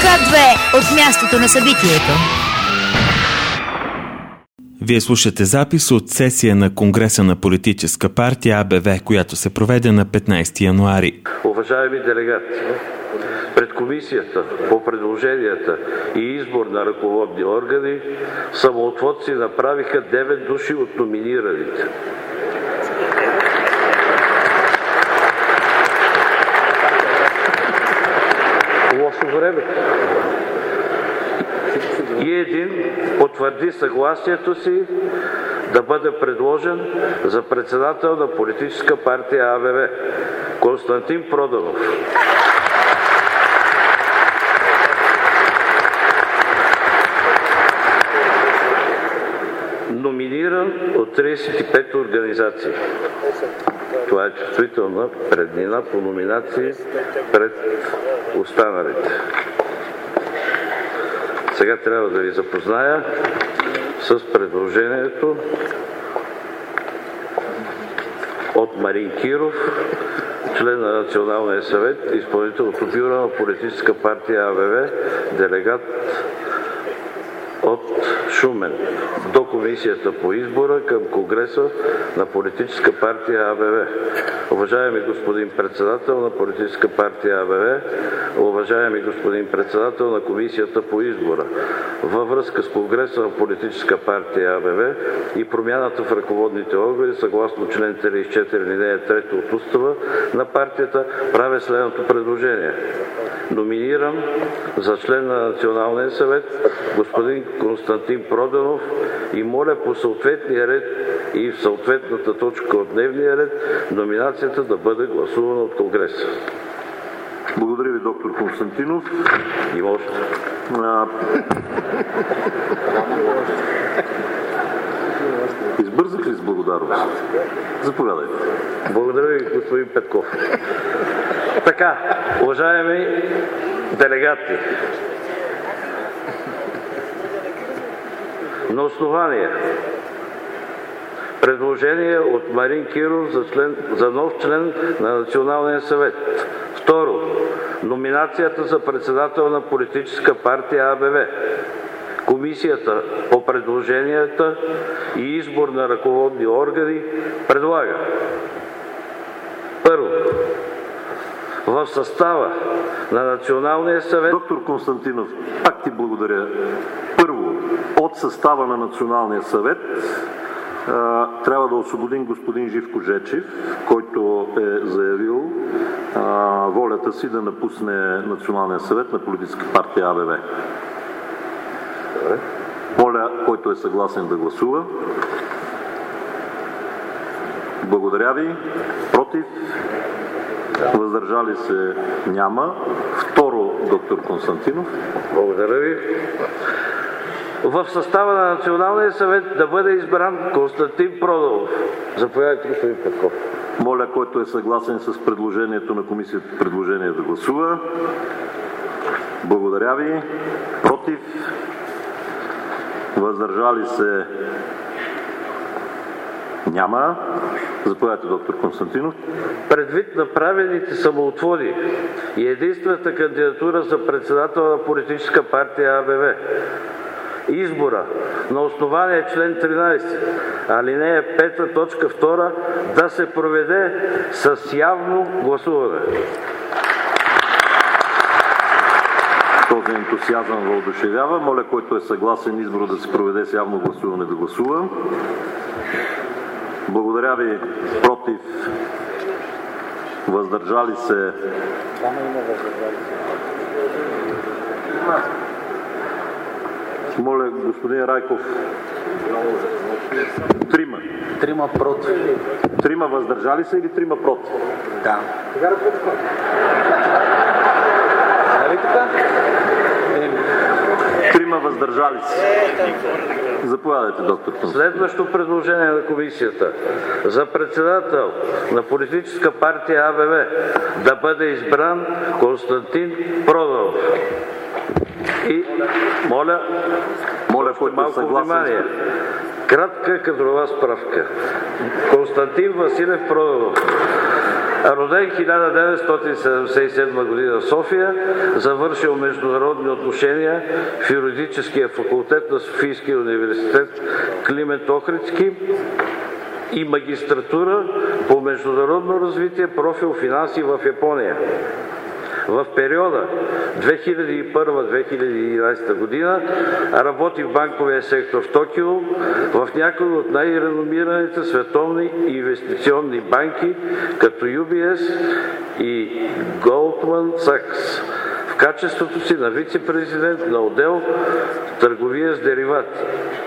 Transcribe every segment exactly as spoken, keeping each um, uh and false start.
К две от мястото на събитието. Вие слушате запис от сесия на Конгреса на политическа партия А Б В, която се проведе на петнайсети януари. Уважаеми делегати, пред комисията по предложенията и избор на ръководни органи самоотводци направиха девет души от номинираните. Лошо време. И един потвърди съгласието си да бъде предложен за председател на политическа партия А Б В. Константин Проданов. Номиниран от трийсет и пет организации. Това е чувствителна преднина по номинации пред останалите. Сега трябва да ви запозная с предложението от Марин Киров, член на Националния съвет, изпълнител от бюро на политическа партия А Б В, делегат от Шумен, до комисията по избора към Конгреса на политическа партия А Б В. Уважаеми господин председател на политическа партия А Б В, уважаеми господин председател на комисията по избора, във връзка с Конгреса на политическа партия А Б В и промяната в ръководните органи, съгласно член трийсет и четири, алинея трета от устава на партията, правя следното предложение. Номинирам за член на Националния съвет господин Константин Проданов и моля по съответния ред и в съответната точка от дневния ред номинацията да бъде гласувана от Конгреса. Благодаря ви, доктор Константинов. И още. А... Избързах ли с благодарност? Заповядайте. Благодаря ви, господин Петков. Така, уважаеми делегати, на основание предложение от Марин Киров за, член, за нов член на Националния съвет. Второ, номинацията за председател на политическа партия А Б В. Комисията по предложенията и избор на ръководни органи предлага: първо, в състава на Националния съвет... Доктор Константинов, пак ти благодаря. Първо, от състава на Националния съвет а, трябва да освободим господин Живко Жечев, който е заявил а, волята си да напусне Националния съвет на политическа партия А Б В. Моля, който е съгласен да гласува. Благодаря ви. Против? Въздържали се няма. Второ, доктор Константинов. Благодаря ви. В състава на Националния съвет да бъде избран Константин Проданов. Заповядайте, господин Петков. Моля, който е съгласен с предложението на комисията, предложение да гласува. Благодаря ви. Против? Въздържали се няма. Заповядайте, доктор Константинов. Предвид направените самоотводи и единствената кандидатура за председател на политическа партия А Б В, избора на основание член тринайсет, алинея пета, точка втора да се проведе с явно гласуване. Този ентусиазъм въодушевява. Моля, който е съгласен избора да се проведе с явно гласуване, да гласува. Благодаря ви. Против? Въздържали се? Моля, господин Райков. Трима. Трима против. Трима въздържали се или трима против? Да. Нали така? Трима въздържали се. Заповядайте, доктор Константинов. Следващо предложение на комисията за председател на политическа партия А Б В да бъде избран Константин Проданов. И моля, моля малко внимание. Кратка кадрова справка. Константин Василев Проданов Роден хиляда деветстотин седемдесет и седма година в София, завършил международни отношения в юридическия факултет на Софийския университет Климент Охридски и магистратура по международно развитие, профил финанси в Япония. В периода две хиляди и първа до две хиляди и единадесета година работи в банковия сектор в Токио, в някои от най-реномираните световни инвестиционни банки, като Ю Би Ес и Goldman Sachs, в качеството си на вице-президент на отдел търговия с деривати.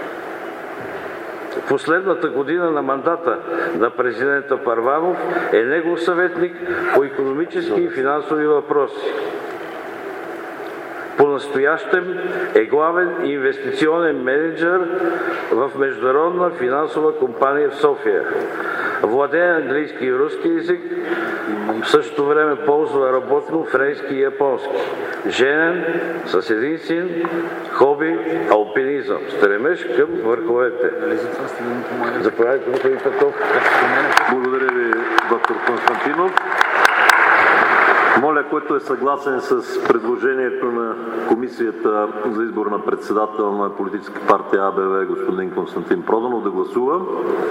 В последната година на мандата на президента Първанов е негов съветник по икономически и финансови въпроси. По-настоящем е главен инвестиционен менеджер в международна финансова компания в София. Владее английски и руски език, в същото време ползва работно френски и японски. Женен, с един син, хоби алпинизъм, стремеж към върховете. Заповядайте, господин Петков. Благодаря ви, доктор Константинов. Моля, който е съгласен с предложението на Комисията за избор на председател на Политическа партия А Б В, господин Константин Проданов, да гласува.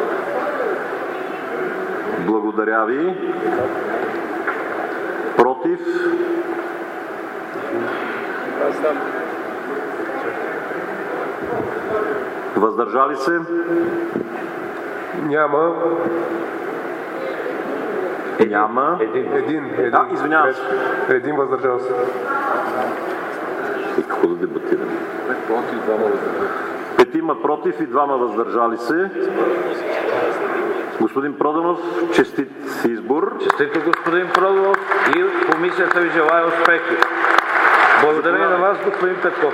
Благодаря ви. Против? Въздържали се? Няма. Няма. Един. Един. един. Да, извинявам се. Един въздържал се. И какво да дебатираме? Петима против и двама въздържали се. Господин Проданов, честит избор. Честито, господин Проданов, и комисията ви желая успехи. Благодаря и на вас, господин Петков.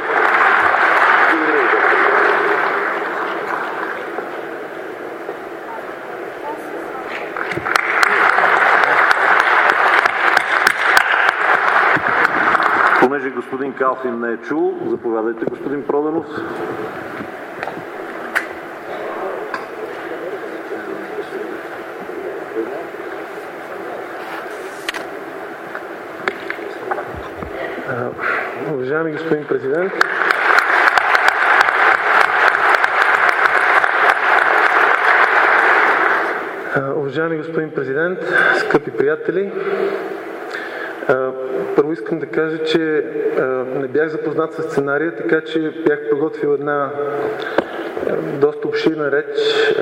Понеже господин Калфин не е чул, заповядайте, господин Проданов. Уважаеми господин президент, уважаеми господин президент, скъпи приятели, първо искам да кажа, че не бях запознат с сценария, така че бях подготвил една доста обширна реч.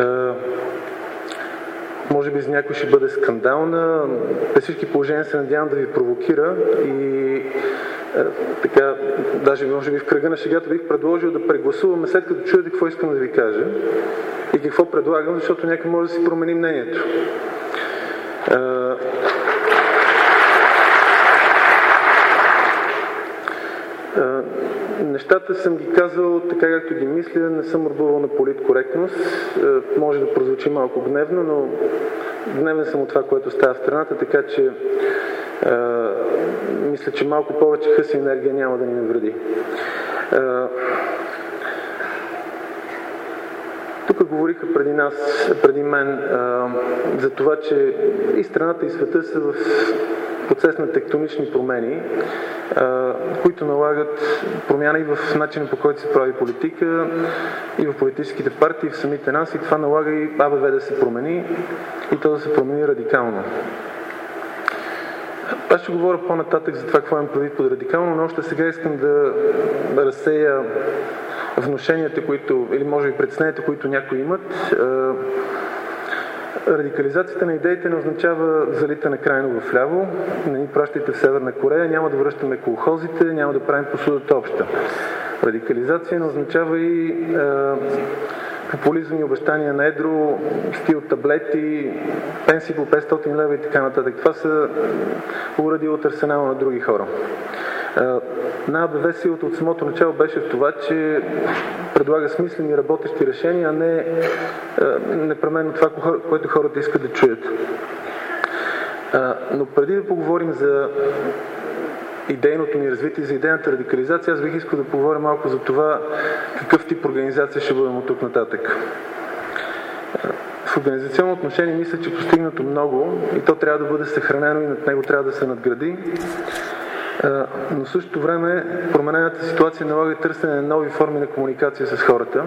Може би за някой ще бъде скандална. При всички положения се надявам да ви провокира и така, даже може би в кръга на шегата бих предложил да прегласуваме, след като чуете какво искам да ви кажа и какво предлагам, защото някой може да си промени мнението. Нещата съм ги казал така, както ги мисля, не съм рубувал на политкоректност. Може да прозвучи малко гневно, но гневен съм от това, което става в страната, така че е, мисля, че малко повече хъс и енергия няма да ни навреди. Е, тук говориха преди нас, преди мен, е, за това, че и страната, и света са в процес на тектонични промени, които налагат промяна и в начина, по който се прави политика, и в политическите партии, и в самите нас, и това налага и А Б В да се промени, и то да се промени радикално. Аз ще говоря по-нататък за това, какво имам предвид под радикално, но още сега искам да, да разсея внушенията, които, или може би притесненията, които някои имат. Радикализацията на идеите не означава залитане крайно вляво, не ни пращайте в Северна Корея, няма да връщаме колхозите, няма да правим посудата обща. Радикализация не означава и е, популизъм и обещания на едро, стил таблети, пенсии по петстотин лева и така нататък. Това са уради от арсенала на други хора. На А Б В силата от самото начало беше в това, че предлага смислени работещи решения, а не непременно това, което хората искат да чуят. Но преди да поговорим за идейното ни развитие, за идейната радикализация, аз бих искал да поговоря малко за това какъв тип организация ще бъдем от тук нататък. В организационно отношение мисля, че постигнато много и то трябва да бъде съхранено и над него трябва да се надгради. Но в същото време променената ситуация налага търсене на нови форми на комуникация с хората.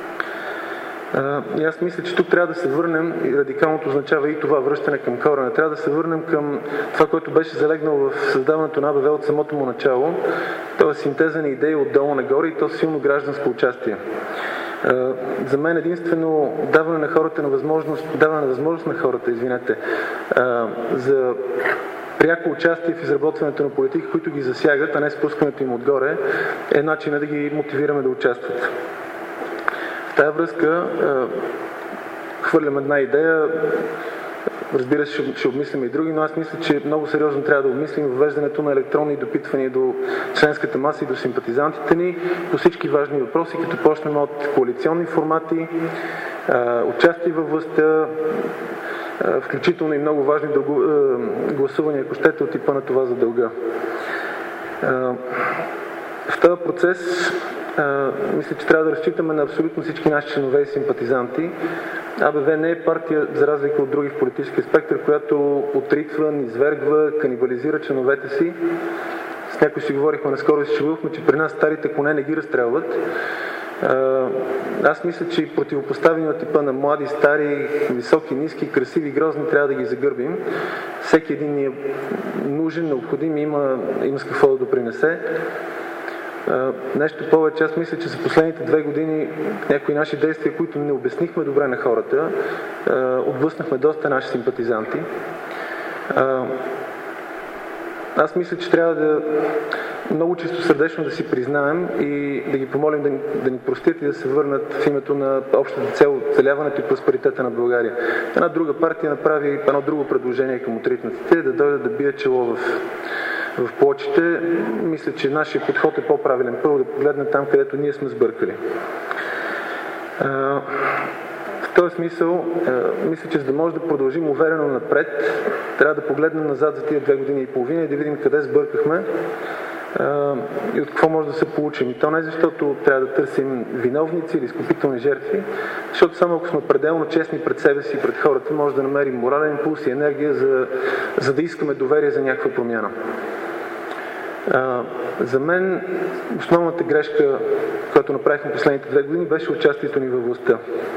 И аз мисля, че тук трябва да се върнем, и радикалното означава и това връщане към корена, трябва да се върнем към това, което беше залегнало в създаването на АБВ от самото му начало, т.е. синтеза на идеи отдолу нагоре и то силно гражданско участие. За мен единствено даване на хората на възможност, даване на възможност на хората, извинете, за пряко участие в изработването на политики, които ги засягат, а не спускането им отгоре, е начинът да ги мотивираме да участват. В тази връзка хвърлям една идея, разбира се, ще, ще обмислим и други, но аз мисля, че много сериозно трябва да обмислим въвеждането на електронни допитвания до членската маса и до симпатизантите ни по всички важни въпроси, като почнем от коалиционни формати, участие във властта, включително и много важни гласувания, ако щете, от типа на това за дълга. В този процес мисля, че трябва да разчитаме на абсолютно всички наши членове и симпатизанти. АБВ не е партия, за разлика от други в политическия спектър, която отритва, низвергва, канибализира членовете си. С някой си говорихме наскоро и се шегувахме, че при нас старите коне не ги разстрелват. Аз мисля, че противопоставени от типа на млади, стари, високи, ниски, красиви, грозни трябва да ги загърбим. Всеки един ни е нужен, необходим, има, има с какво да допринесе. Нещо повече, аз мисля, че за последните две години някои наши действия, които не обяснихме добре на хората, отблъснахме доста наши симпатизанти. Аз мисля, че трябва да много чисто сърдечно да си признаем и да ги помолим да ни, да ни простят и да се върнат в името на общата цел, оцеляването и просперитета на България. Една друга партия направи едно друго предложение към отритнатите, да дойдат да бият чело в в плочите. Мисля, че нашия подход е по-правилен. Първо да погледнем там, където ние сме сбъркали. В този смисъл, мисля, че за да може да продължим уверено напред, трябва да погледнем назад за тия две години и половина и да видим къде сбъркахме и от какво може да се получим. И то не защото трябва да търсим виновници или изкупителни жертви, защото само ако сме пределно честни пред себе си и пред хората, може да намерим морален импулс и енергия, за, за да искаме доверие за някаква промяна. А, за мен основната грешка, която направихме последните две години, беше участието ни във властта.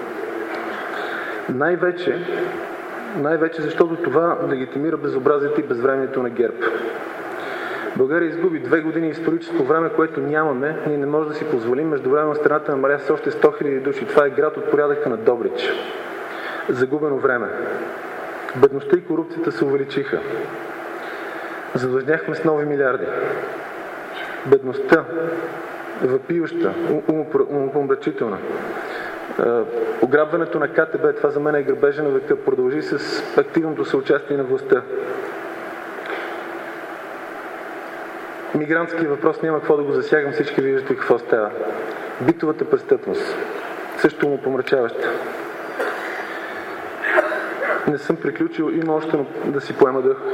Най-вече, най-вече защото това легитимира безобразието и безвремието на ГЕРБ. България изгуби две години историческо време, което нямаме. Ние не можем да си позволим. Междувременно страната намаля с още сто хиляди души. Това е град от порядъка на Добрич. Загубено време. Бедността и корупцията се увеличиха. Задлъжняхме с нови милиарди. Бедността е въпиюща, умопомрачителна. Ограбването на КТБ, това за мен е грабежа на века, продължи с активното съучастие на властта. Мигрантския въпрос няма какво да го засягам, всички виждате какво става. Битовата престъпност, също му помрачаваща. Не съм приключил, има още да си поема дъх.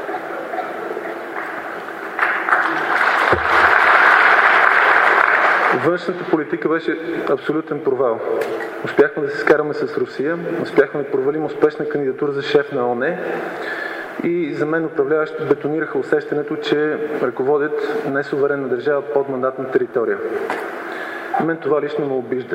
Външната политика беше абсолютен провал. Успяхме да се скараме с Русия, успяхме да провалим успешна кандидатура за шеф на ООН и за мен управляващите бетонираха усещането, че ръководят несуверенна държава под мандатна територия. Мен това лично ме обижда.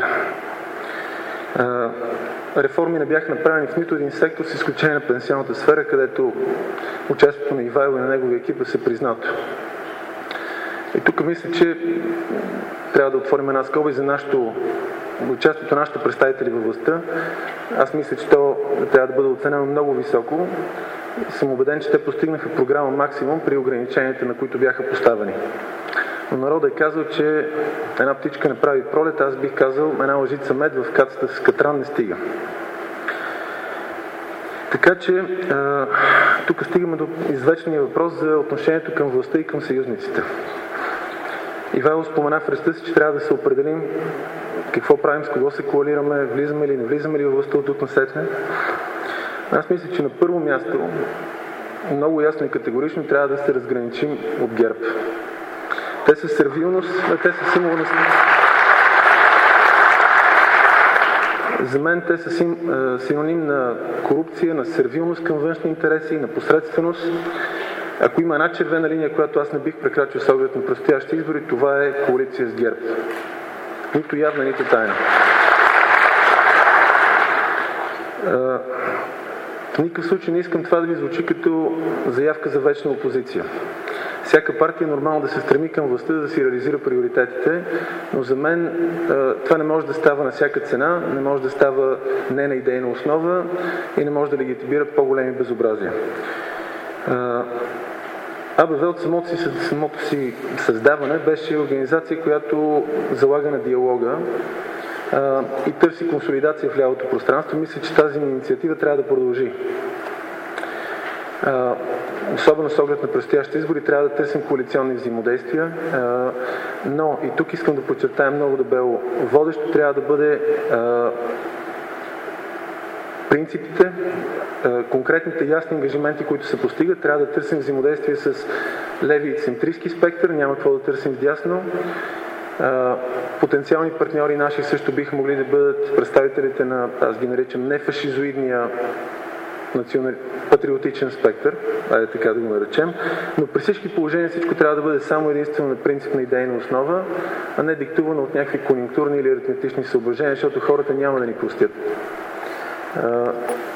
Реформи не бяха направени в нито един сектор, с изключение на пенсионната сфера, където участието на Ивайло и на неговия екип е се признато. И тук мисля, че трябва да отворим една скоба и за нашото, участието на нашите представители във властта. Аз мисля, че то трябва да бъде оценено много високо. Съм убеден, че те постигнаха програма максимум при ограниченията, на които бяха поставени. Но народът е казал, че една птичка не прави пролет, аз бих казал, една лъжица мед в кацата с катран не стига. Така че тук стигаме до извечния въпрос за отношението към властта и към съюзниците. Ивайло спомена в речта си, че трябва да се определим какво правим, с кого се коалираме, влизаме или не влизаме ли във властта от тук насетне. Аз мисля, че на първо място много ясно и категорично трябва да се разграничим от ГЕРБ. Те са сервилност, те са символ на... За мен те са син, синоним на корупция, на сервилност към външни интереси, на посредственост. Ако има една червена линия, която аз не бих прекрачил с оглед на предстоящи избори, това е коалиция с ГЕРБ. Нито явна, нито тайна. В никакъв случай не искам това да ви звучи като заявка за вечна опозиция. Всяка партия е нормално да се стреми към властта, да си реализира приоритетите, но за мен това не може да става на всяка цена, не може да става не на идейна основа и не може да легитимира по-големи безобразия. АБВ от самото си, самото си създаване беше организация, която залага на диалога а, и търси консолидация в лявото пространство. Мисля, че тази инициатива трябва да продължи. А, особено с оглед на предстоящите избори трябва да търсим коалиционни взаимодействия, а, но и тук искам да подчертая много дебело. Водещо трябва да бъде а, принципите, конкретните ясни ангажименти, които се постигат. Трябва да търсим взаимодействие с леви и центристски спектър, няма какво да търсим вдясно. Потенциални партньори наши също биха могли да бъдат представителите на, аз ги наричам, нефашизоидния национал... патриотичен спектър, айде така да го наречем, но при всички положения всичко трябва да бъде само единствено на принцип на идейна основа, а не диктувано от някакви конюнктурни или аритметични съображения, защото хората няма да ни простят. Uh,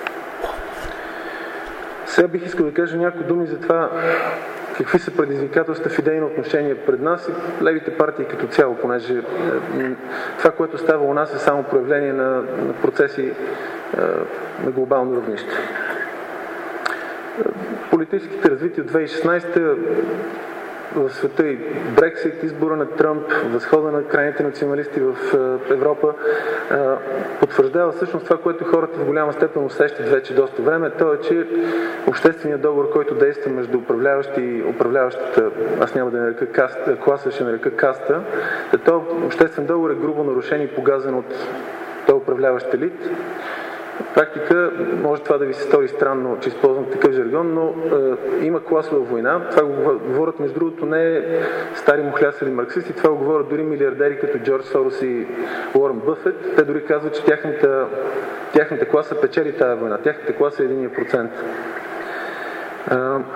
сега бих искал да кажа няколко думи за това какви са предизвикателства в идейно отношение пред нас и левите партии като цяло, понеже uh, това, което става у нас е само проявление на, на процеси uh, на глобално равнище. Uh, политическите развития от две хиляди и шестнадесета в света и Брексит, избора на Тръмп, възхода на крайните националисти в Европа потвърждава всъщност това, което хората в голяма степен усещат вече доста време. То е, че общественият договор, който действа между управляващи и управляващата, аз няма да нарека каста, класа, ще нарека каста, този обществен договор е грубо нарушен и погазен от този управляващ елит. В практика може това да ви се стори странно, че използвам такъв жаргон, но е, има класова война. Това го говорят, между другото, не стари мухлясали марксисти, това го говорят дори милиардери като Джордж Сорос и Уорън Бъфет. Те дори казват, че тяхната, тяхната класа печели тая война. Тяхната класа е единия процент. Е,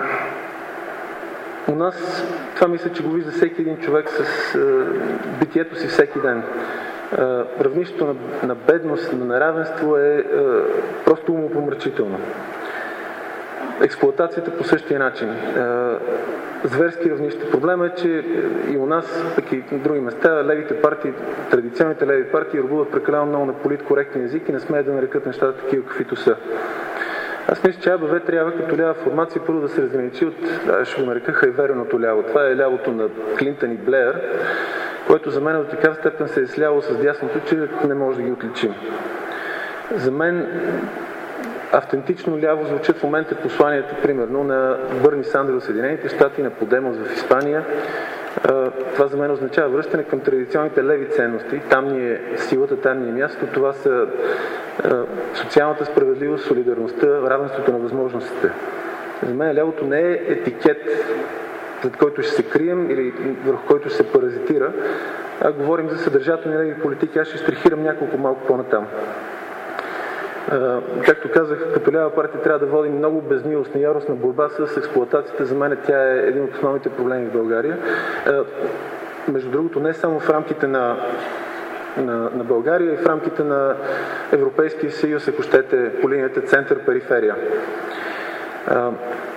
у нас това мисля, че го вижда всеки един човек с е, битието си всеки ден. Uh, равнището на, на бедност, на неравенство е uh, просто умопомрачително. Експлоатацията по същия начин. Uh, зверски равнища. Проблема е, че и у нас, пък и на други места, левите партии, традиционните леви партии рубуват прекалено много на политкоректен език и не смеят да нарекат нещата такива, каквито са. Аз мисля, че АБВ трябва като лява формация първо да се разграничи от, да, ще го нарека, хайвереното ляво. Това е лявото на Клинтън и Блеер, което за мен до такава степен се е сляло с дясното, че не може да ги отличим. За мен автентично ляво звучат в момента посланията, примерно, на Бърни Сандерс в Съединените щати, на Подемос в Испания. Това за мен означава връщане към традиционните леви ценности. Там ни е силата, там ни е място. Това са социалната справедливост, солидарността, равенството на възможностите. За мен лявото не е етикет, зад който ще се крием или върху който ще се паразитира, а говорим за съдържателни леви политики. Аз ще штрихирам няколко малко по-натам. Uh, както казах, като лява партия трябва да водим много безмилостна, яростна борба с експлоатацията. За мен тя е един от основните проблеми в България. Uh, между другото, не само в рамките на, на, на България, и в рамките на Европейския съюз, ако щете, по линията център-периферия. Uh,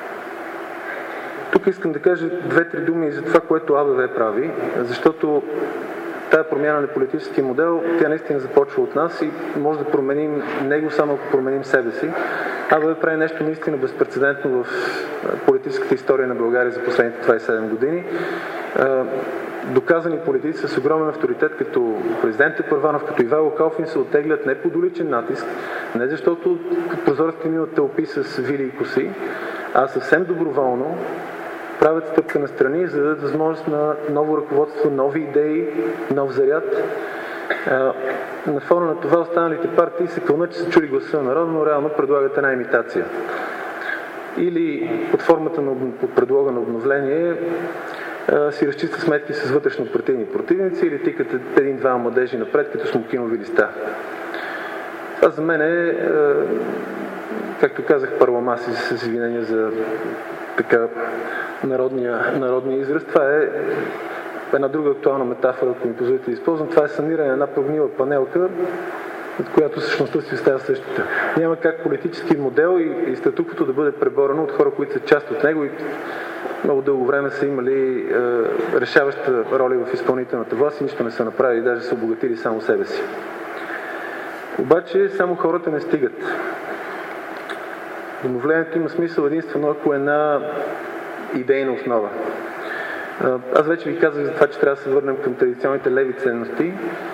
тук искам да кажа две-три думи за това, което АБВ прави, защото тая промяна на политическия модел, тя наистина започва от нас и може да променим него само ако променим себе си. АБВ прави нещо наистина безпрецедентно в политическата история на България за последните двадесет и седем години. Доказани политици с огромен авторитет, като президента Първанов, като Ивайло Калфин, се оттеглят не под уличен натиск, не защото прозорците ми от тълпи с вили и коси, а съвсем доброволно правят стъпка на страни, за да дадат възможност на ново ръководство, нови идеи, нов заряд. На фона на това останалите партии се кълнат, че са чули гласа на народа, но реално предлагат една имитация. Или под формата на под предлога на обновление си разчиства сметки с вътрешно партийни противници или тикат един-два младежи напред, като смокинови листа. Това за мен е, както казах, парламаси с извинение за така народния, народния израз. Това е една друга актуална метафора, ако ми позволите да използвам. Това е саниране на една прогнила панелка, от която същността си остава същата. Няма как политически модел и, и статуквото да бъде преборено от хора, които са част от него и много дълго време са имали е, решаваща роля в изпълнителната власт и нищо не са направили, даже са обогатили само себе си. Обаче само хората не стигат. Домовлението има смисъл единствено, ако е на идейна основа. Аз вече ви казах за това, че трябва да се върнем към традиционните леви ценности.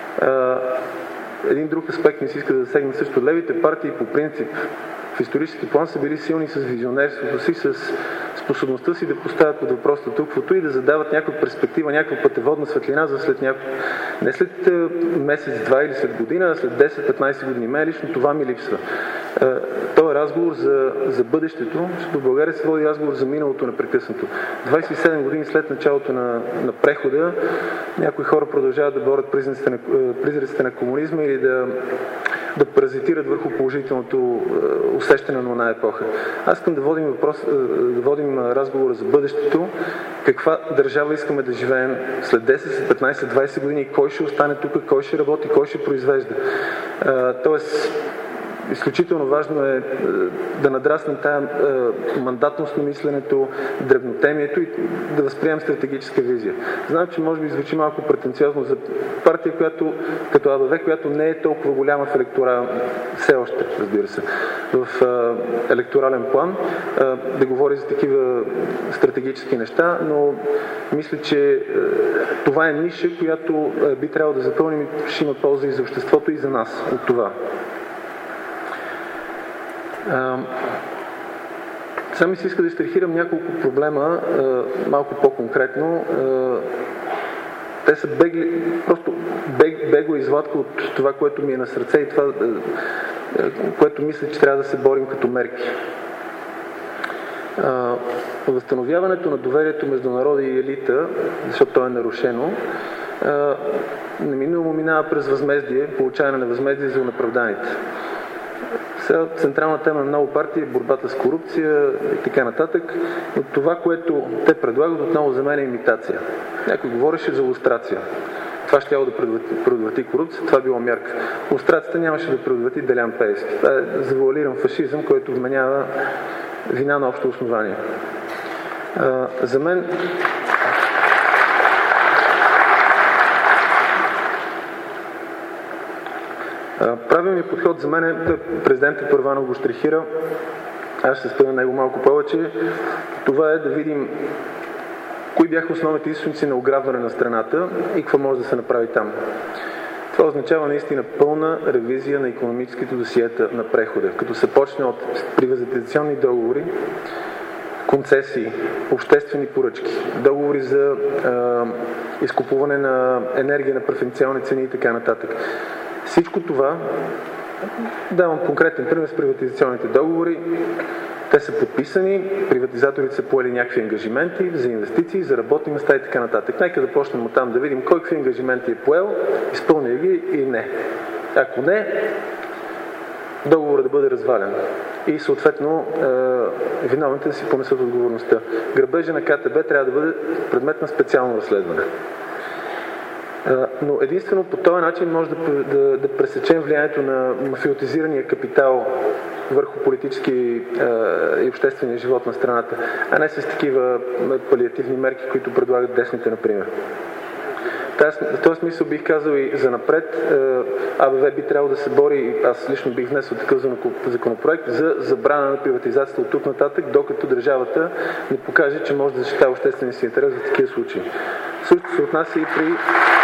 Един друг аспект ми се иска да засегне също. Левите партии по принцип в исторически план са били силни с визионерството си, с способността си да поставят под въпрос статуквото и да задават някаква перспектива, някаква пътеводна светлина за след някакво... Не след месец, два или след година, а след десет-петнайсет години. Мен лично това ми липсва. Това е разговор за, за бъдещето, защото в България се води разговор за миналото непрекъснато. двайсет и седем години след началото на, на прехода, някои хора продължават да борят призраците на, призраците на комунизма или да, да паразитират върху положителното усещане на една епоха. Аз искам да водим, въпрос, да водим разговора за бъдещето, каква държава искаме да живеем след десет, петнайсет, двайсет години, кой ще остане тук, кой ще работи, кой ще произвежда. Тоест, изключително важно е да надраснем тая мандатност на мисленето, дребнотемието и да възприемем стратегическа визия. Знам, че може би звучи малко претенциозно за партия, която, като АБВ, която не е толкова голяма в електорал, все още, разбира се, в електорален план, да говори за такива стратегически неща, но мисля, че това е ниша, която би трябвало да запълним и ще има полза и за обществото, и за нас от това. Uh, сега ми се иска да изтрихирам няколко проблема uh, малко по-конкретно. Uh, те са бегли, просто бег, бегло извадка от това, което ми е на сърце и това, uh, което мисля, че трябва да се борим като мерки. Uh, възстановяването на доверието между народа и елита, защото то е нарушено, uh, неминуемо минава през възмездие, получаване на възмездие за оправданите. Сега централна тема на много партии е борбата с корупция и така нататък, но това, което те предлагат, отново за мен е имитация. Някой говореше за лустрация. Това ще трябва да предотврати корупция, това било мярка. Лустрацията нямаше да предотврати Делян Пеевски. Това е завуалиран фашизъм, който вменява вина на общо основание. А, за мен правилният подход за мен е, президентът Първанов го щрихира, аз ще спомня него малко повече, това е да видим кои бяха основните източници на ограбване на страната и какво може да се направи там. Това означава наистина пълна ревизия на икономическите досиета на прехода, като се почне от приватизационни договори, концесии, обществени поръчки, договори за е, изкупуване на енергия на преференциални цени и така нататък. Всичко това, давам конкретен пример с приватизационните договори, те са подписани, приватизаторите са поели някакви ангажименти за инвестиции, за работни места и така нататък. Нека да почнем от там да видим кой какви ангажименти е поел, изпълня ги или не. Ако не, договорът да бъде развален и съответно е, виновните да си понесат отговорността. Грабежа на КТБ трябва да бъде предмет на специално разследване. Но единствено по този начин може да, да, да пресечем влиянието на мафиотизирания капитал върху политически е, и обществения живот на страната, а не с такива палиативни мерки, които предлагат десните, например. В този смисъл бих казал и за напред, АБВ би трябвало да се бори, аз лично бих внесъл такъв законопроект, за забрана на приватизацията от тук нататък, докато държавата не покаже, че може да защитава обществения си интерес в такива случаи. Също се отнася и при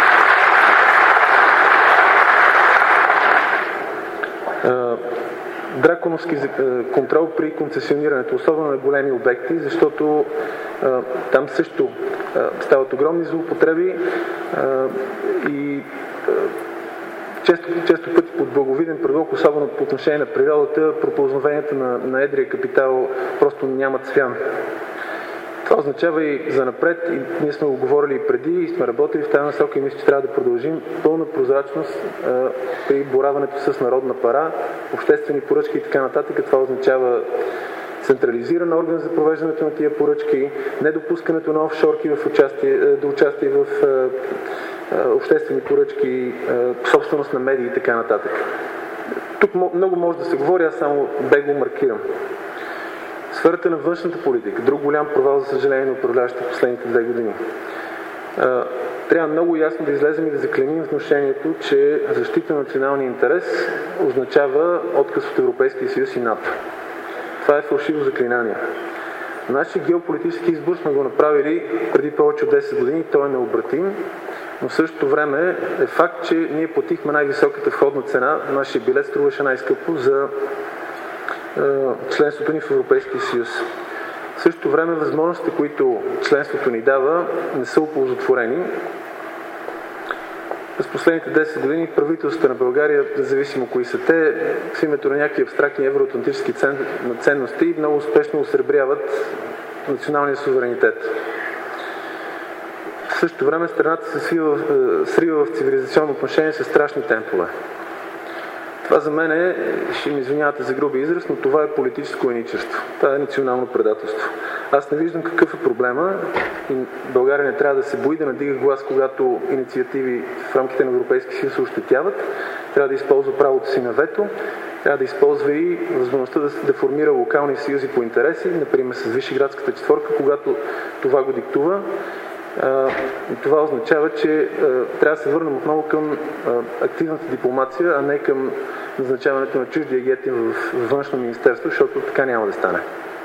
драконовски контрол при концесионирането, особено на големи обекти, защото а, там също а, стават огромни злоупотреби а, и а, често, често пъти под благовиден предлог, особено по отношение на природата, пропълзновенията на, на едрия капитал просто нямат свян. Това означава и за напред, и ние сме го говорили и преди, и сме работили в тази насока и мисля, че трябва да продължим пълна прозрачност а, при бораването с народна пара, обществени поръчки и така нататък. Това означава централизиран орган за провеждането на тия поръчки, недопускането на офшорки в участие, до участие в а, а, обществени поръчки, а, собственост на медии и така нататък. Тук много може да се говори, аз само бегло маркирам. Сферата на външната политика, друг голям провал, за съжаление, на управляващите последните две години. Трябва много ясно да излезем и да заклемим внушението, че защита на националния интерес означава отказ от Европейския съюз и НАТО. Това е фалшиво заклинание. Нашия геополитически избор сме го направили преди повече от десет години, той е необратим, но в същото време е факт, че ние платихме най-високата входна цена, нашия билет струваше най-скъпо за членството ни в Европейския съюз. В същото време възможностите, които членството ни дава, не са оползотворени. През последните десет години правителствата на България, независимо кои са те, в името на някакви абстрактни евроатлантически ценности, много успешно осребряват националния суверенитет. В същото време страната се срива, срива в цивилизационно отношение с страшни темпове. Това за мен е, ще ми извинявате за груби израз, но това е политическо еничество. Това е национално предателство. Аз не виждам какъв е проблема и България не трябва да се бои да надига глас, когато инициативи в рамките на Европейския съюз се ощетяват. Трябва да използва правото си на вето, трябва да използва и възможността да, да формира локални съюзи по интереси, например с Вишеградската четворка, когато това го диктува. И това означава, че трябва да се върнем отново към активната дипломация, а не към назначаването на чужди агенти в външно министерство, защото така няма да стане.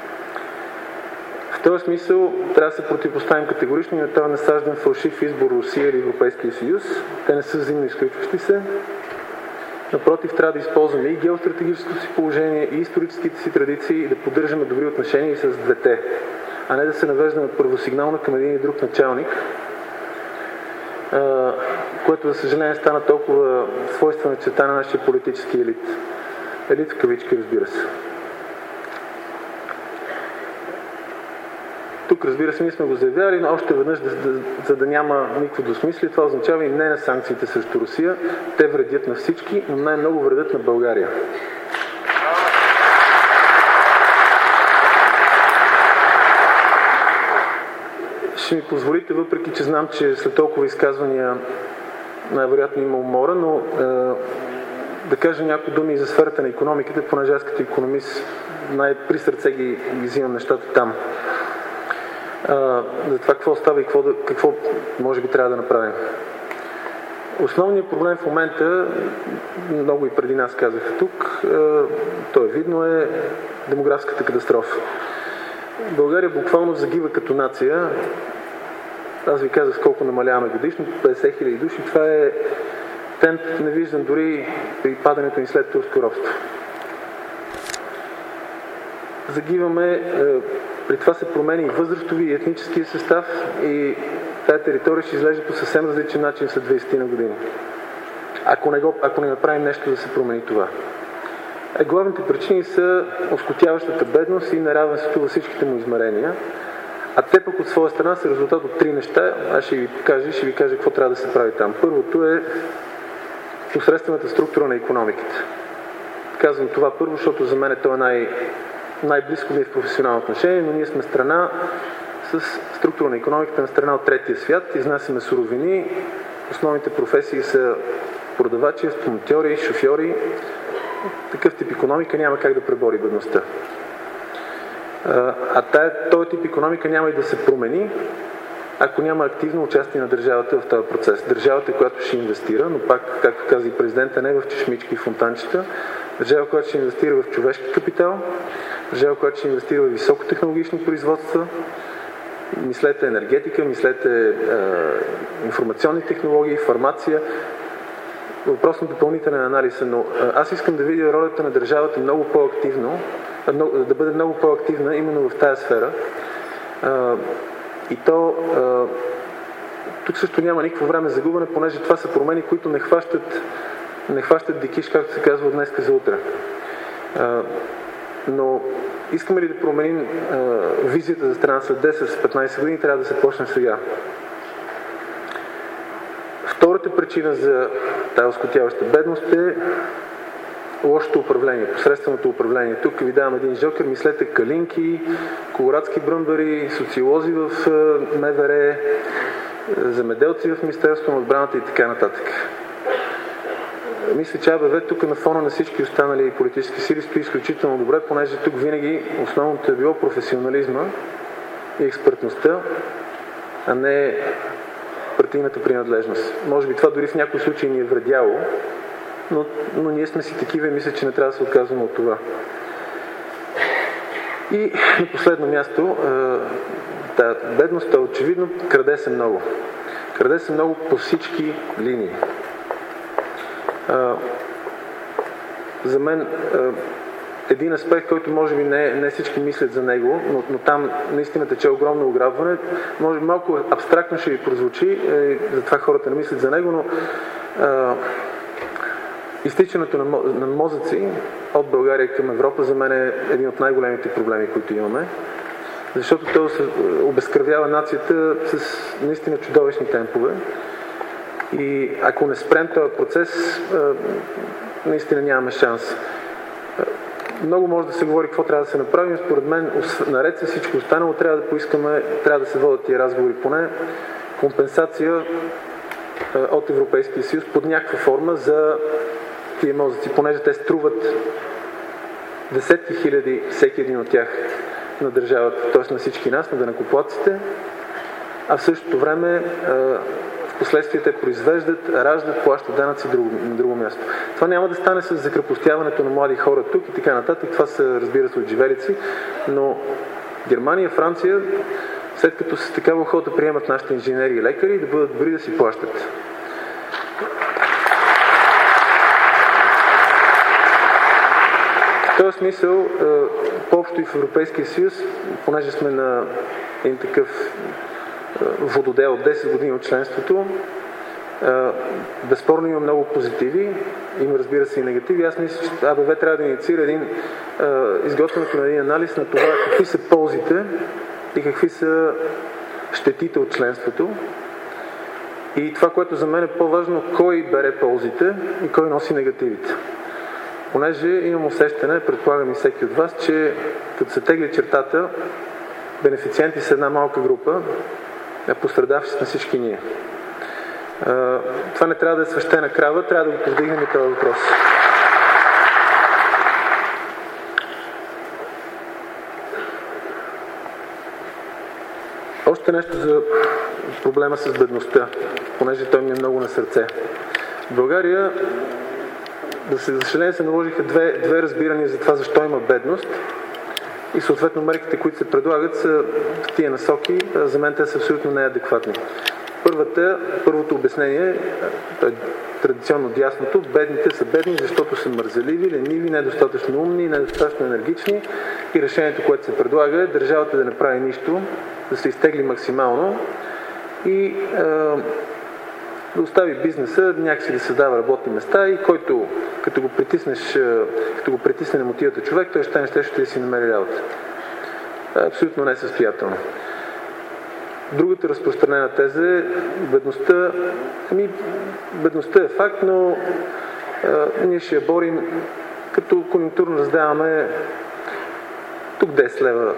В този смисъл трябва да се противопоставим категорично и на този насаждан фалшив избор Русия или Европейския съюз. Те не са взаимно изключващи се. Напротив, трябва да използваме и геостратегическото си положение, и историческите си традиции и да поддържаме добри отношения и с двете, а не да се навеждаме първосигнално към един и друг началник, което, за съжаление, стана толкова свойствена черта на нашия политически елит. Елит в кавички, разбира се. Тук, разбира се, ние сме го заявяли, но още веднъж, да, да, за да няма никакво двусмислие, това означава и не на санкциите срещу Русия. Те вредят на всички, но най-много вредят на България. Ще ми позволите, въпреки че знам, че след толкова изказвания най-вероятно има умора, но е, да кажа някои думи за сферата на икономиката, понеже аз като икономист най-при сърце ги, ги взимам нещата там. Е, за това какво става и какво, да, какво може би трябва да направим. Основният проблем в момента, много и преди нас казаха тук, е, то е видно, е демографската катастрофа. България буквално загива като нация. Аз ви казах колко намаляваме годишно, петдесет хиляди души. Това е темп невиждан дори при падането ни след турско робство. Загиваме, при това се промени и възрастови и етническия състав и тая територия ще изглежда по съвсем различен начин след двайсет на години. Ако не, го, ако не направим нещо да се промени това. Е, главните причини са оскотяващата бедност и неравенството във всичките му измерения, а те пък от своя страна са резултат от три неща. Аз ще ви покажа и ще ви кажа какво трябва да се прави там. Първото е посредствената структура на икономиката. Казвам това първо, защото за мен то е най- най-близко ми в професионално отношение, но ние сме страна с структура на икономиката на страна от третия свят, изнасяме суровини, основните професии са продавачи, автоматьори, шофьори. Такъв тип икономика няма как да пребори бедността. А тая, този тип икономика няма и да се промени, ако няма активно участие на държавата в този процес. Държавата, която ще инвестира, но пак, както каза и президента, не в чешмички и фонтанчета, държава, която ще инвестира в човешки капитал, държава, която ще инвестира в високотехнологични производства, мислете енергетика, мислете е, информационни технологии, фармация. Въпрос на допълнителен анализ, но аз искам да видя ролята на държавата много по-активно, да бъде много по-активна именно в тая сфера. И то тук също няма никакво време за губене, понеже това са промени, които не хващат, не хващат дикиш, както се казва, от днеска за утре. Но искаме ли да променим а, визията за страната след десет-петнайсет години, трябва да се почне сега. Втората причина за тази оскотяваща бедност е лошото управление, посредственото управление. Тук ви давам един жокер, мислете калинки, колорадски бръмбари, социолози в МВР, земеделци в Министерството на отбраната и така нататък. Мисля, че АБВ тук на фона на всички останали политически сили стои изключително добре, понеже тук винаги основното е било професионализма и експертността, а не партийната принадлежност. Може би това дори в някои случаи ни е вредяло, но, но ние сме си такива и мисля, че не трябва да се отказваме от това. И на последно място, да, бедността очевидно краде се много. Краде се много по всички линии. За мен един аспект, който може би не, не всички мислят за него, но, но там наистина тече огромно ограбване. Може би малко абстрактно ще ви прозвучи, е, затова хората не мислят за него, но а, изтичането на, на мозъци от България към Европа за мен е един от най-големите проблеми, които имаме. Защото то се обезкръвява нацията с наистина чудовищни темпове. И ако не спрем този процес, а, наистина нямаме шанс. Много може да се говори какво трябва да се направи, но според мен, наред с всичко останало, трябва да поискаме, трябва да се водят тия разговори поне, компенсация от Европейския съюз под някаква форма за тия мозъци, понеже те струват десетки хиляди всеки един от тях на държавата, т.е. на всички нас, на данъкоплатците, а в същото време впоследствие те произвеждат, раждат, плащат данъци на друго място. Това няма да стане с закрепостяването на млади хора тук и така нататък. Това са, разбира се, отживелици, но Германия, Франция, след като с такава охота приемат нашите инженери и лекари, да бъдат добри да си плащат. В този смисъл, по-общо и в Европейския съюз, понеже сме на един такъв вододел от десет години от членството, безспорно има много позитиви, има, разбира се, и негативи. Аз мисля, че АБВ трябва да инициира един, изготвянето на един анализ на това какви са ползите и какви са щетите от членството. И това, което за мен е по-важно, кой бере ползите и кой носи негативите. Понеже имам усещане, предполагам и всеки от вас, че като се тегли чертата, бенефициенти са една малка група, а пострадавши сме всички ние. Това не трябва да е свещена крава, трябва да го повдигнем и този въпрос. Още нещо за проблема с бедността, понеже той ми е много на сърце. В България, да се, за съжаление, се наложиха две, две разбирания за това защо има бедност и съответно мерките, които се предлагат, са в тия насоки. За мен те са абсолютно неадекватни. Първата, първото обяснение, е традиционно дясното, бедните са бедни, защото са мързеливи, лениви, недостатъчно умни, недостатъчно енергични и решението, което се предлага е държавата да не прави нищо, да се изтегли максимално и е, да остави бизнеса, някакси да създава работни места и който, като го притиснеш, като го притисне мотивата човек, той ще не ще, ще си намери работа. Абсолютно несъстоятелно. Другата разпространена теза е бедността. Ами, бедността е факт, но а, ние ще я борим, като конюнктурно раздаваме тук десет лева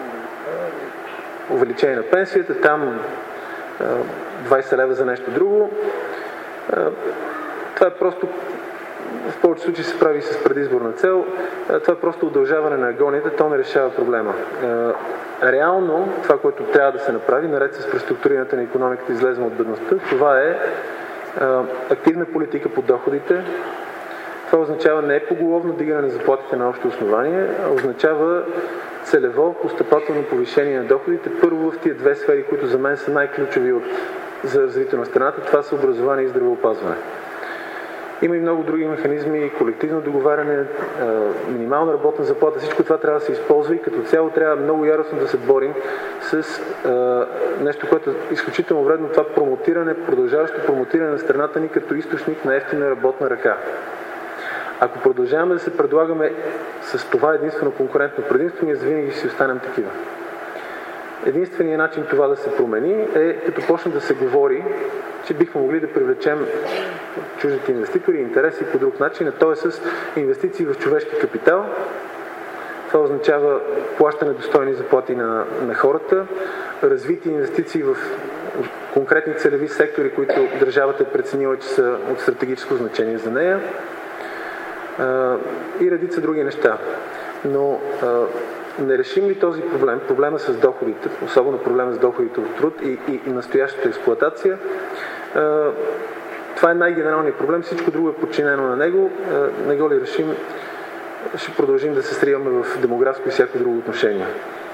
увеличение на пенсията, там а, двайсет лева за нещо друго. А, това е просто, в повече случаи се прави с предизборна цел. А, това е просто удължаване на агонията, то не решава проблема. А, Реално, това, което трябва да се направи, наред с преструктурирането на икономиката, излезем от бедността, това е а, активна политика по доходите. Това означава не поголовно дигане на заплатите на общо основание, а означава целево постъпателно повишение на доходите. Първо в тия две сфери, които за мен са най-ключови от, за развитие на страната, това са образование и здравеопазване. Има и много други механизми, колективно договаряне, минимална работна заплата, всичко това трябва да се използва и като цяло трябва много яростно да се борим с а, нещо, което е изключително вредно, това промотиране, продължаващо промотиране на страната ни като източник на евтина работна ръка. Ако продължаваме да се предлагаме с това единствено конкурентно предимство, ние завинаги ще си останем такива. Единственият начин това да се промени е като почне да се говори, че бихме могли да привлечем чуждите инвеститори и интереси по друг начин, а то е с инвестиции в човешки капитал. Това означава плащане достойни заплати на, на хората, развити инвестиции в конкретни целеви сектори, които държавата е преценила, че са от стратегическо значение за нея, а, и редица други неща. Но а, не решим ли този проблем, проблема с доходите, особено проблема с доходите от труд и, и, и настоящата експлоатация, а, това е най-генералният проблем, всичко друго е подчинено на него. А, не го ли решим, ще продължим да се сриваме в демографско и всяко друго отношение.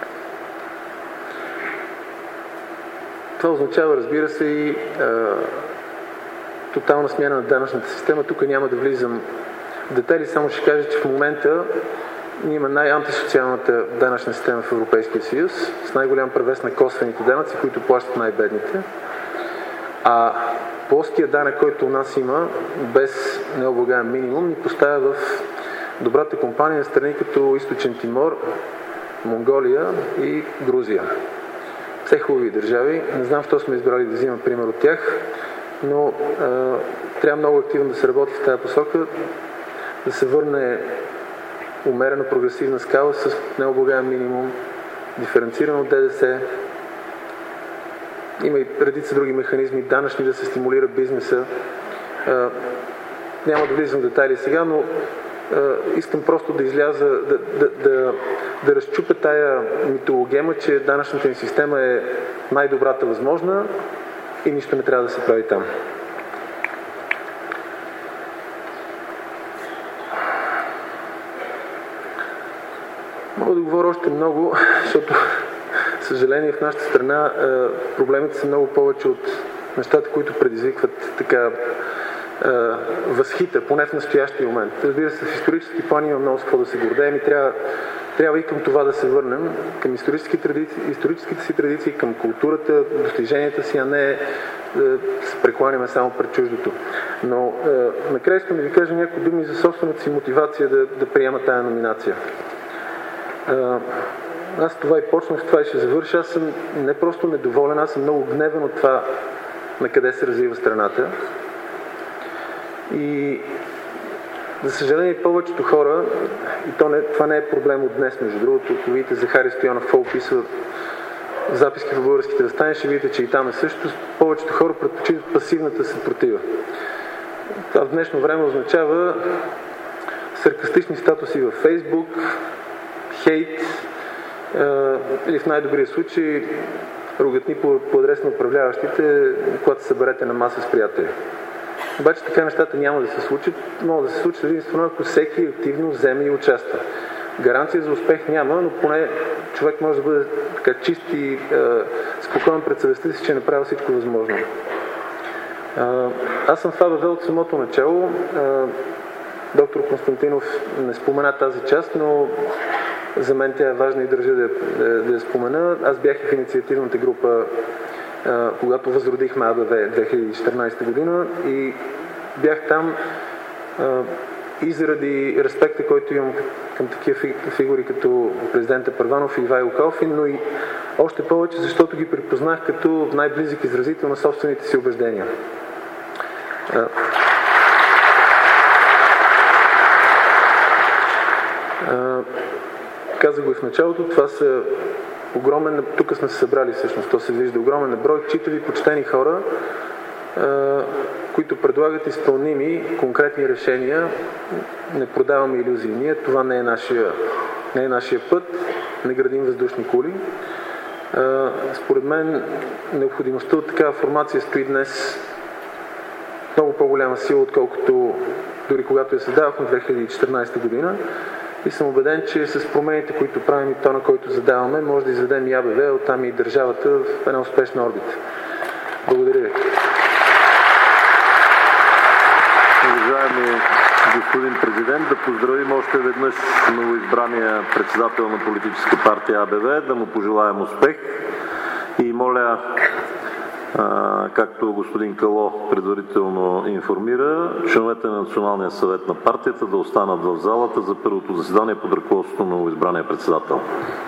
Това означава, разбира се, и а, тотална смяна на данъчната система. Тук няма да влизам в детайли, само ще кажа, че в момента ние има най-антисоциалната данъчна система в Европейския съюз, с най-голям превес на косвените данъци, които плащат най-бедните. А плоския данък, който у нас има, без необлагаем минимум, ни поставя в добрата компания на страни като Източен Тимор, Монголия и Грузия. Все хубави държави. Не знам, защо сме избрали да взимам пример от тях, но а, трябва много активно да се работи в тази посока, да се върне умерена прогресивна скала с необлагаем минимум, диференцирано ДДС. Има и редица други механизми, данъчни, да се стимулира бизнеса. А, няма да влизам в детайли сега, но а, искам просто да изляза, да, да, да, да разчупя тая митологема, че данъчната ни система е най-добрата възможна и нищо не трябва да се прави там. Мога да говоря още много, защото, съжаление, в нашата страна проблемите са много повече от нещата, които предизвикват така възхита, поне в настоящия момент. Разбира се, в исторически план има много с какво да се гордеем и трябва, трябва и към това да се върнем, към исторически традиции, историческите си традиции, към културата, достиженията си, а не да се прекланяме само пред чуждото. Но е, накрая искам да ви кажа някои думи за собствената си мотивация да, да приема тая номинация. Е, аз това и почнах, това и ще завърша. Аз съм не просто недоволен, аз съм много гневен от това на къде се развива страната. И за съжаление повечето хора, и то не, това не е проблем от днес, между другото, ако видите Захари Стоянов какво описва записки в българските въстания, ще видите, че и там е също. Повечето хора предпочитат пасивната съпротива. Това в днешно време означава саркастични статуси във Фейсбук, хейт, е, или в най-добрия случай ругатни по, по адрес на управляващите, когато се съберете на маса с приятели. Обаче така нещата няма да се случат. Могат да се случат единствено, ако всеки активно вземе и участва. Гаранция за успех няма, но поне човек може да бъде така чист и е, спокоен пред съвестта си, че е направил всичко възможно. Е, аз съм в АБВ от самото начало. Е, доктор Константинов не спомена тази част, но за мен тя е важна и държа да, да, да я спомена. Аз бях и в инициативната група, когато възродихме АБВ две хиляди и четиринадесета година, и бях там и заради респекта, който имам към такива фигури като президента Първанов и Ивайло Калфин, но и още повече, защото ги припознах като най-близък изразител на собствените си убеждения. Казах го и в началото, това са огромен, тук сме се събрали всъщност, то се вижда огромен брой читави, почтени хора, които предлагат изпълними, конкретни решения. Не продаваме илюзии. Ние, това не е нашия, не е нашия път, не градим въздушни кули. Според мен необходимостта от такава формация стои днес много по-голяма сила, отколкото дори когато я създавахме в две хиляди и четиринадесета година. И съм убеден, че с промените, които правим и тона, който задаваме, може да изведем и АБВ, оттам и държавата в една успешна орбита. Благодаря ви. Уважаеми господин президент, да поздравим още веднъж новоизбрания председател на политическа партия АБВ, да му пожелаем успех и моля Както господин Кало предварително информира, членовете на Националния съвет на партията да останат в залата за първото заседание под ръководството на новоизбрания председател.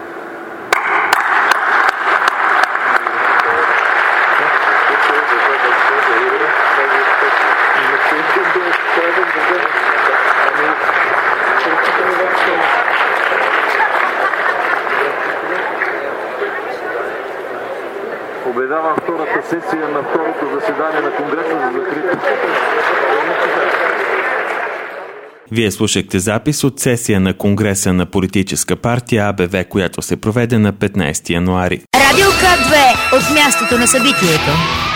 Обявявам втората сесия на второто заседание на Конгреса за закрита. Вие слушахте запис от сесия на Конгреса на политическа партия АБВ, която се проведе на петнайсети януари. Радио К две от мястото на събитието.